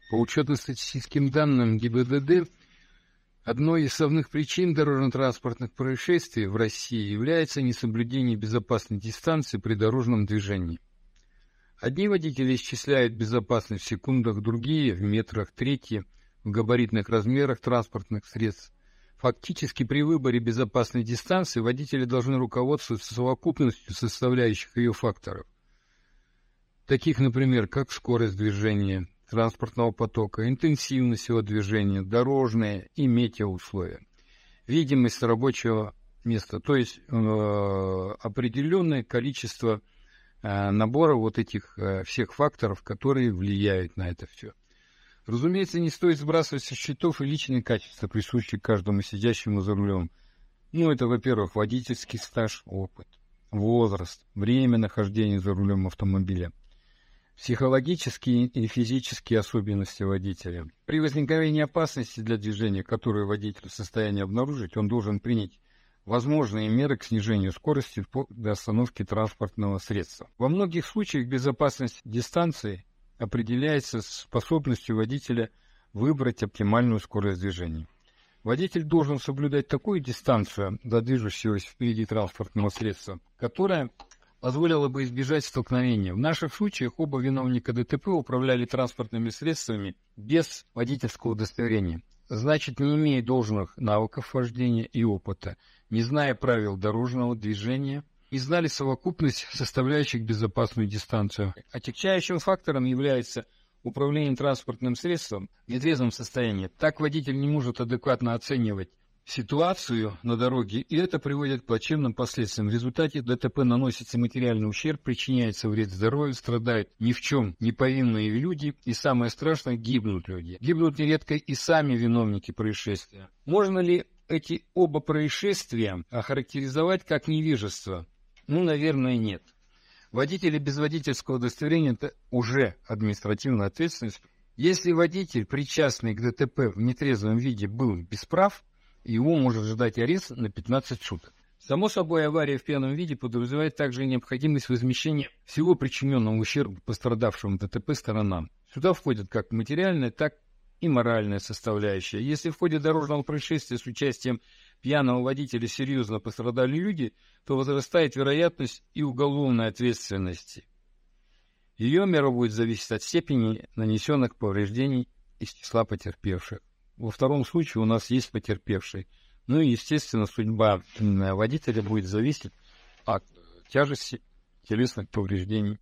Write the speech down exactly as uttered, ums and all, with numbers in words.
По учетно-статистическим данным ГИБДД, одной из основных причин дорожно-транспортных происшествий в России является несоблюдение безопасной дистанции при дорожном движении. Одни водители исчисляют безопасность в секундах, другие — в метрах, третьи — в габаритных размерах транспортных средств. Фактически при выборе безопасной дистанции водители должны руководствоваться совокупностью составляющих ее факторов, таких, например, как скорость движения транспортного потока, интенсивность его движения, дорожные и метеоусловия, видимость рабочего места, то есть э, определенное количество э, набора вот этих э, всех факторов, которые влияют на это все. Разумеется, не стоит сбрасывать со счетов и личные качества, присущие каждому сидящему за рулем. Ну, это, во-первых, водительский стаж, опыт, возраст, время нахождения за рулем автомобиля, психологические и физические особенности водителя. При возникновении опасности для движения, которую водитель в состоянии обнаружить, он должен принять возможные меры к снижению скорости до остановки транспортного средства. Во многих случаях безопасность дистанции определяется способностью водителя выбрать оптимальную скорость движения. Водитель должен соблюдать такую дистанцию до движущегося впереди транспортного средства, которая позволила бы избежать столкновения. В наших случаях оба виновника ДТП управляли транспортными средствами без водительского удостоверения. Значит, не имея должных навыков вождения и опыта, не зная правил дорожного движения, и знали совокупность составляющих безопасную дистанцию. Отягчающим фактором является управление транспортным средством в нетрезвом состоянии. Так водитель не может адекватно оценивать ситуацию на дороге, и это приводит к плачевным последствиям. В результате ДТП наносится материальный ущерб, причиняется вред здоровью, страдают ни в чем не повинные люди, и самое страшное — гибнут люди. Гибнут нередко и сами виновники происшествия. Можно ли эти оба происшествия охарактеризовать как невежество? Ну, наверное, нет. Водители без водительского удостоверения – это уже административная ответственность. Если водитель, причастный к ДТП в нетрезвом виде, был без прав, его может ждать арест на пятнадцать суток. Само собой, авария в пьяном виде подразумевает также необходимость возмещения всего причиненного ущерба пострадавшим в ДТП сторонам. Сюда входят как материальная, так и моральная составляющая. Если в ходе дорожного происшествия с участием пьяного водителя серьезно пострадали люди, то возрастает вероятность и уголовной ответственности. Ее мера будет зависеть от степени нанесенных повреждений из числа потерпевших. Во втором случае у нас есть потерпевший. Ну и, естественно, судьба водителя будет зависеть от тяжести телесных повреждений.